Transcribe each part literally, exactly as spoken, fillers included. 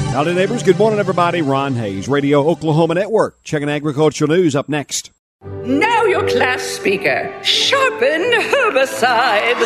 Howdy, neighbors. Good morning, everybody. Ron Hayes, Radio Oklahoma Network. Checking agricultural news up next. Now your class speaker, Sharpen Herbicide.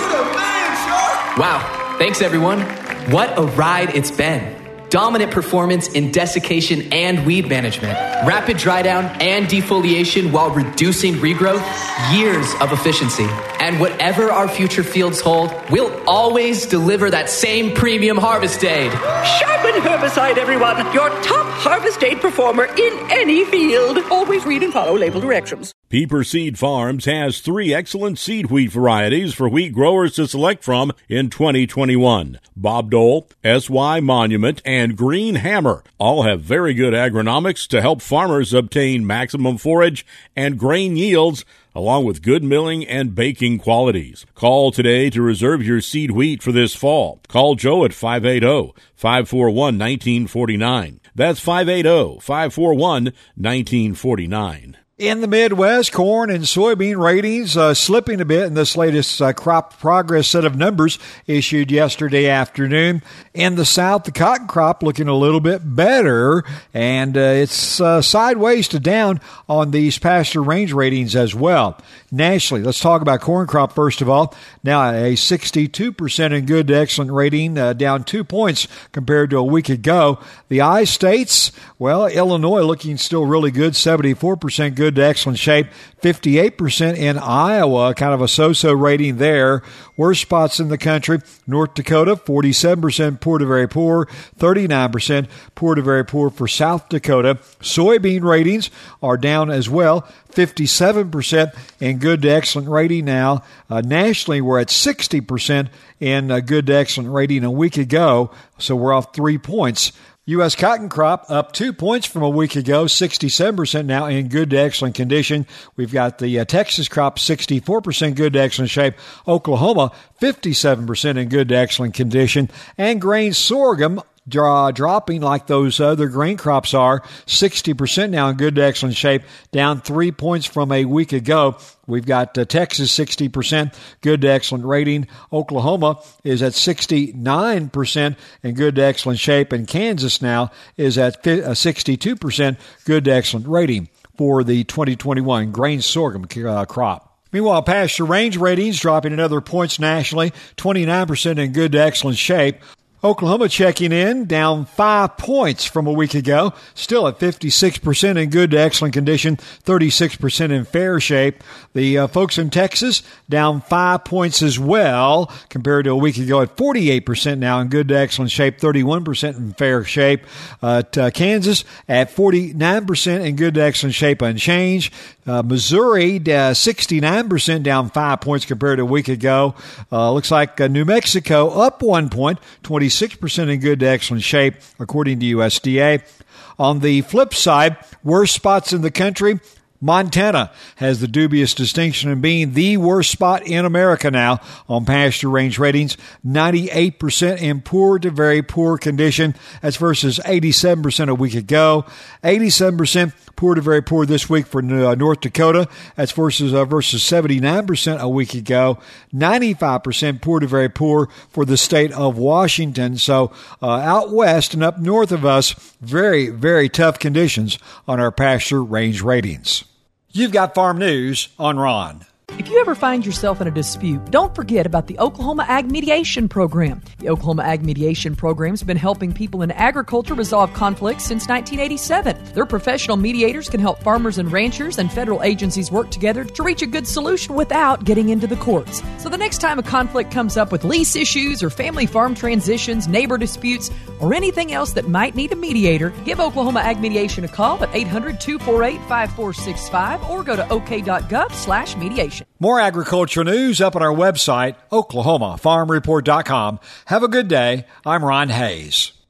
Wow, thanks everyone. What a ride it's been. Dominant performance in desiccation and weed management. Rapid dry down and defoliation while reducing regrowth. Years of efficiency. And whatever our future fields hold, we'll always deliver that same premium harvest aid. Sharpen Herbicide, everyone. Your top harvest aid performer in any field. Always read and follow label directions. Pieper Seed Farms has three excellent seed wheat varieties for wheat growers to select from in twenty twenty-one. Bob Dole, S Y Monument, and Green Hammer all have very good agronomics to help farmers obtain maximum forage and grain yields, along with good milling and baking qualities. Call today to reserve your seed wheat for this fall. Call Joe at five eight zero, five four one, one nine four nine. That's five eight zero, five four one, one nine four nine. In the Midwest, corn and soybean ratings uh, slipping a bit in this latest uh, crop progress set of numbers issued yesterday afternoon. In the South, the cotton crop looking a little bit better, and uh, it's uh, sideways to down on these pasture range ratings as well. Nationally, let's talk about corn crop first of all. Now a sixty-two percent in good to excellent rating, uh, down two points compared to a week ago. The I states, well, Illinois looking still really good, seventy-four percent good to excellent shape, fifty-eight percent in Iowa, kind of a so-so rating there. Worst spots in the country, North Dakota, forty-seven percent poor to very poor, thirty-nine percent poor to very poor for South Dakota. Soybean ratings are down as well, fifty-seven percent in good to excellent rating now. Uh, nationally, we're at sixty percent in uh, good to excellent rating a week ago, so we're off three points. U S cotton crop up two points from a week ago, sixty-seven percent now in good to excellent condition. We've got the uh, Texas crop, sixty-four percent good to excellent shape. Oklahoma, fifty-seven percent in good to excellent condition. And grain sorghum, Draw, dropping like those other grain crops are, sixty percent now in good to excellent shape, down three points from a week ago. We've got uh, Texas, sixty percent good to excellent rating. Oklahoma is at sixty-nine percent in good to excellent shape, and Kansas now is at sixty-two percent good to excellent rating for the twenty twenty-one grain sorghum uh, crop. Meanwhile, pasture range ratings dropping another points nationally, twenty-nine percent in good to excellent shape. Oklahoma checking in, down five points from a week ago, still at fifty-six percent in good to excellent condition, thirty-six percent in fair shape. The uh, folks in Texas down five points as well compared to a week ago at forty-eight percent now in good to excellent shape, thirty-one percent in fair shape. Uh, t- uh, Kansas at forty-nine percent in good to excellent shape, unchanged. Uh, Missouri, uh, sixty-nine percent down five points compared to a week ago. Uh, looks like uh, New Mexico up one point, twenty-six percent in good to excellent shape, according to U S D A. On the flip side, worst spots in the country, Montana has the dubious distinction of being the worst spot in America now on pasture range ratings, ninety-eight percent in poor to very poor condition. That's versus eighty-seven percent a week ago. eighty-seven percent poor to very poor this week for uh, North Dakota. That's versus uh, versus seventy-nine percent a week ago. ninety-five percent poor to very poor for the state of Washington. So uh, out west and up north of us, very, very tough conditions on our pasture range ratings. You've got Farm News on Ron. If you ever find yourself in a dispute, don't forget about the Oklahoma Ag Mediation Program. The Oklahoma Ag Mediation Program has been helping people in agriculture resolve conflicts since nineteen eighty-seven. Their professional mediators can help farmers and ranchers and federal agencies work together to reach a good solution without getting into the courts. So the next time a conflict comes up with lease issues or family farm transitions, neighbor disputes, or anything else that might need a mediator, give Oklahoma Ag Mediation a call at eight hundred, two four eight, five four six five or go to ok.gov slash mediation. More agriculture news up on our website, oklahoma farm report dot com. Have a good day. I'm Ron Hayes.